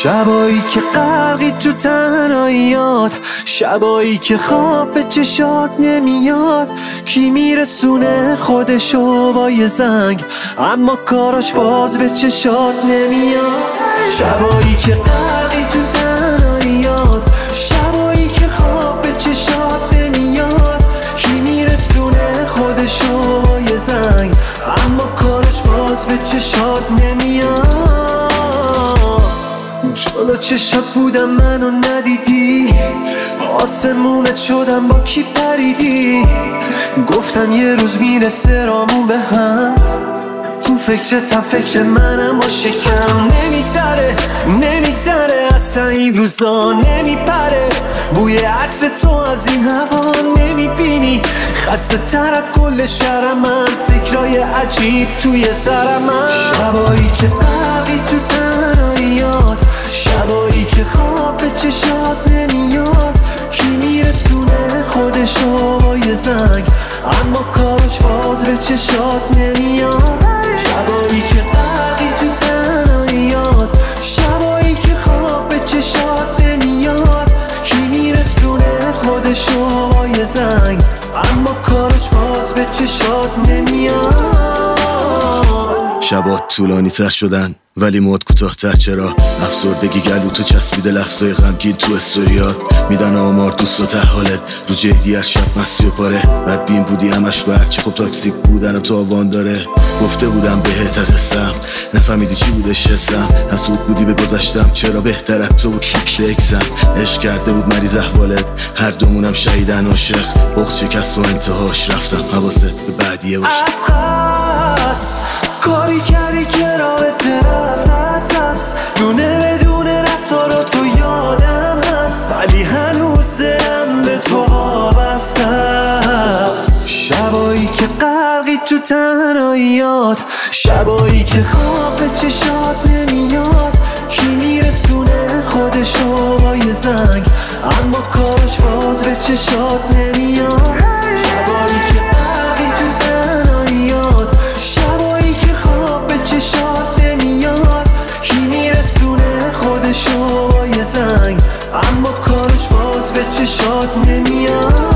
شبایی که غرقی تو تنهاییات، شبایی که خواب به چشات نمیاد. کی میرسونه خودشو با یه زنگ، اما کاراش باز به چشات نمیاد. شبایی که غرقی تو تنهاییات، شبایی که خواب به چشات نمیاد. کی میرسونه خودشو با یه زنگ، اما کارش باز به چشات نمیاد. جلو چشات بودم منو ندیدی، آسمونت شدم با کی پریدی. گفتن یه روز میرسه رامون به هم، تو فکرتم فکر منم با شکم. نمیگذره اصلا این روزا نمیپره، بوی عطر تو از این هوا نمیبینی. خسته تر از کل شهر من، فکرای عجیب توی سر من. شبایی که غرقی تو تنهاییات، شبایی که خواب به چشات نمیاد. کی میرسونه خودشو با یه زنگ، اما کارش باز به چشات نمیاد. شبایی که غرقی تو تنهاییات، شبایی که خواب به چشات نمیاد. کی میرسونه خودشو با یه زنگ، اما کارش باز به چشات نمیاد. شبات طولانی تر شدن ولی مود کوتاه‌تر. چرا افسردگی گلوتو چسبیده لفظای غمگین تو استوریات. میدن آمار دوست و ته حالت رو جدی هر شب مستی و پاره. بدبین بودی همش برچی، خب تاکسیک بودن تو آوان داره. گفته بودم بهت قصم، نفهمیدی چی بودش حسم. حسود بودی به گذشتم، چرا بهتر از تو بود بکسم. عشق کرده بود مریض احوالت، هر دومونم شهیدن عاشق. بغض شکست و انتهاش رفتم حواست به بعدیه باشه. کاری کردی که رابطه رفت، دونه بدون رفتارا تو یادم هست، ولی هنوز دلم به تو وابسته است. شبایی که غرقی تو تنهاییات، شبایی که خواب به چشات نمیاد. کی میرسونه خودشو با یه زنگ، اما کارش باز به چشات نمیاد. شبایی که غرقی تو تنهاییات، شبایی که خواب به چشات نمیاد. کی میرسونه خودشو با یه زنگ، اما کارش باز به چشات نمیاد.